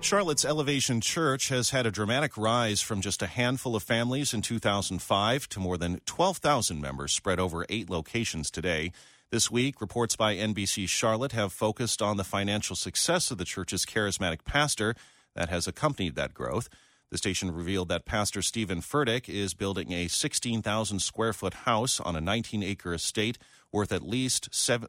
Charlotte's Elevation Church has had a dramatic rise from just a handful of families in 2005 to more than 12,000 members spread over 8 locations today. This week, reports by NBC Charlotte have focused on the financial success of the church's charismatic pastor that has accompanied that growth. The station revealed that Pastor Stephen Furtick is building a 16,000-square-foot house on a 19-acre estate worth at least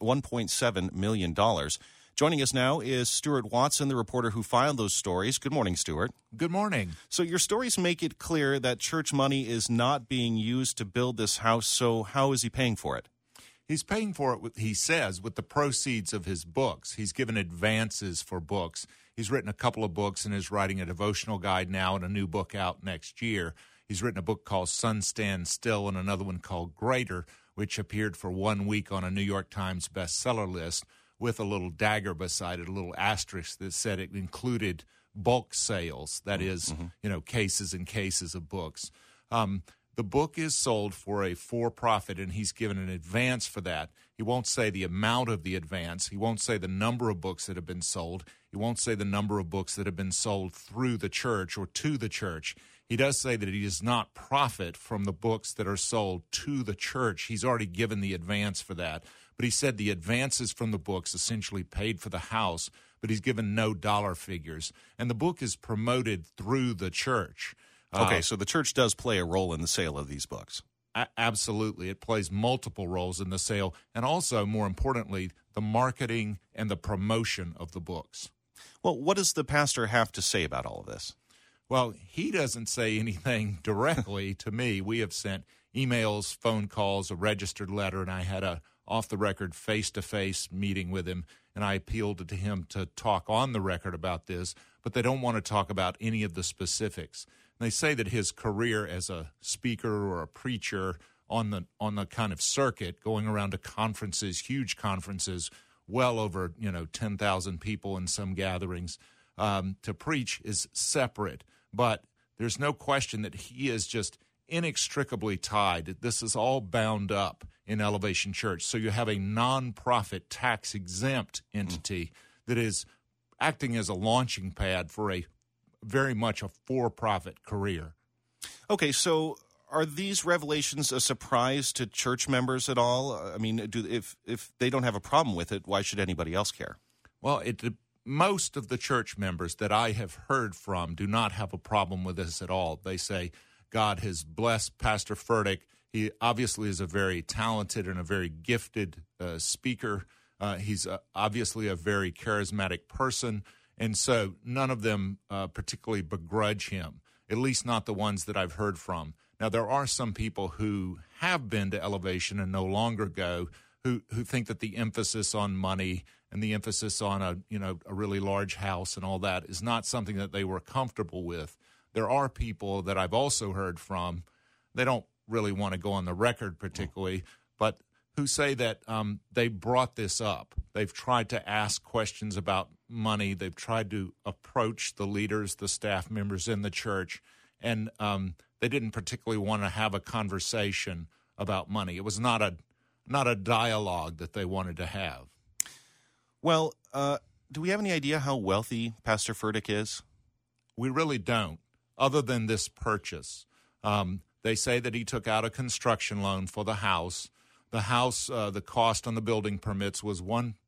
$1.7 million. Joining us now is Stuart Watson, the reporter who filed those stories. Good morning, Stuart. Good morning. So your stories make it clear that church money is not being used to build this house, so how is he paying for it? He's paying for it, he says, with the proceeds of his books. He's given advances for books. He's written a couple of books and is writing a devotional guide now and a new book out next year. He's written a book called Sun Stand Still and another one called Greater, which appeared for 1 week on a New York Times bestseller list, with a little dagger beside it, a little asterisk that said it included bulk sales, that is, cases and cases of books. The book is sold for a for-profit, and he's given an advance for that. He won't say the amount of the advance. He won't say the number of books that have been sold. He won't say the number of books that have been sold through the church or to the church. He does say that he does not profit from the books that are sold to the church. He's already given the advance for that. But he said the advances from the books essentially paid for the house, but he's given no dollar figures. And the book is promoted through the church. Okay, so the church does play a role in the sale of these books. Absolutely. It plays multiple roles in the sale, and also, more importantly, the marketing and the promotion of the books. Well, what does the pastor have to say about all of this? Well, he doesn't say anything directly to me. We have sent emails, phone calls, a registered letter, and I had a off-the-record, face-to-face meeting with him, and I appealed to him to talk on the record about this, but they don't want to talk about any of the specifics. And they say that his career as a speaker or a preacher on the kind of circuit, going around to conferences, huge conferences, well over 10,000 people in some gatherings, to preach is separate. But there's no question that he is just inextricably tied. This is all bound up in Elevation Church. So you have a nonprofit tax-exempt entity that is acting as a launching pad for a very much a for-profit career. Okay, so are these revelations a surprise to church members at all? I mean, if they don't have a problem with it, why should anybody else care? Well, most of the church members that I have heard from do not have a problem with this at all. They say God has blessed Pastor Furtick. He obviously is a very talented and a very gifted speaker. He's obviously a very charismatic person, and so none of them particularly begrudge him, at least not the ones that I've heard from. Now, there are some people who have been to Elevation and no longer go, who think that the emphasis on money and the emphasis on a really large house and all that is not something that they were comfortable with. There are people that I've also heard from, they don't really want to go on the record particularly, but who say that they brought this up. They've tried to ask questions about money. They've tried to approach the leaders, the staff members in the church, and they didn't particularly want to have a conversation about money. It was not a dialogue that they wanted to have. Well, do we have any idea how wealthy Pastor Furtick is? We really don't, other than this purchase. They say that he took out a construction loan for the house. The house, the cost on the building permits was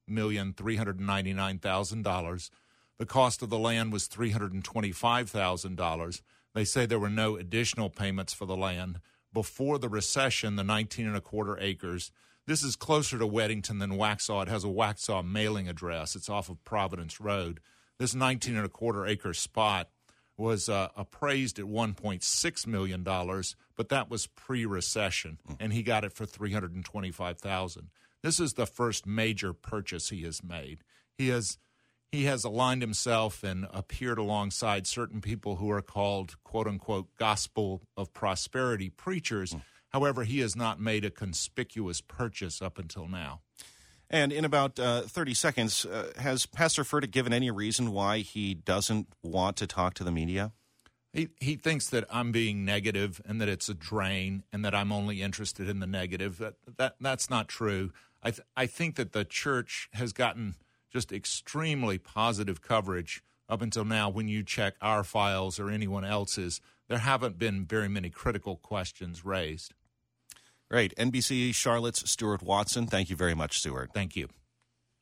$1,399,000. The cost of the land was $325,000. They say there were no additional payments for the land. Before the recession, the 19 and a quarter acres, this is closer to Weddington than Waxhaw. It has a Waxhaw mailing address. It's off of Providence Road. This 19 and a quarter acre spot was appraised at $1.6 million, but that was pre-recession, and he got it for $325,000. This is the first major purchase he has made. He has aligned himself and appeared alongside certain people who are called, quote-unquote, gospel of prosperity preachers. However, he has not made a conspicuous purchase up until now. And in about 30 seconds, has Pastor Furtick given any reason why he doesn't want to talk to the media? He thinks that I'm being negative and that it's a drain and that I'm only interested in the negative. That's not true. I think that the church has gotten just extremely positive coverage up until now, when you check our files or anyone else's, there haven't been very many critical questions raised. Great. NBC Charlotte's Stuart Watson. Thank you very much, Stuart. Thank you.